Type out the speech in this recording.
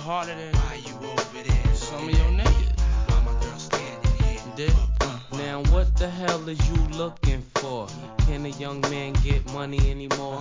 harder than some of your niggas. Now what the hell is you looking for? Can a young man get money anymore?